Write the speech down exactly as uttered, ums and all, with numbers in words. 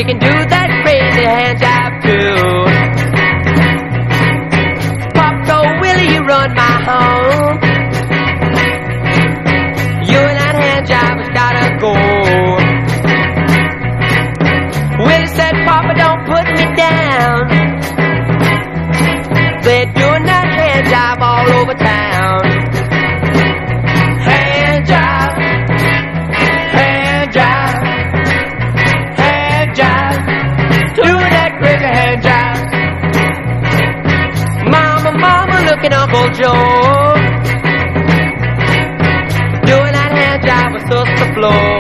can do that crazy hand job too. Pop told Willie, you run my home. You and that hand job has gotta go. Willie said, Papa, don't put me down. They're doing that hand job all over town. Hand job, hand job, hand job, doing that crazy hand job. Mama, mama, look at Uncle Joe, doing that hand job with Sister Flo.